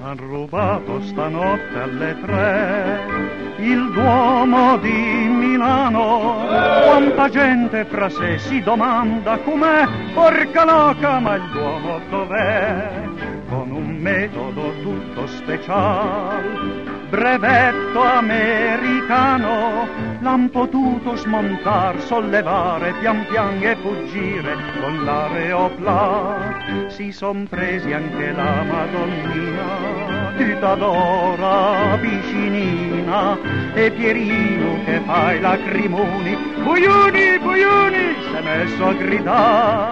Han rubato stanotte alle 3 il Duomo di Milano. Quanta gente fra sé si domanda com'è, porca loca, ma il Duomo dov'è? Con un metodo tutto speciale, brevetto americano, l'han potuto smontar, sollevare, pian pian e fuggire con l'aeroplan. Si son presi anche la Madonnina, tutta d'ora vicinina, e Pierino che fa i lacrimoni, Buiuni, Buiuni, s'è messo a gridare.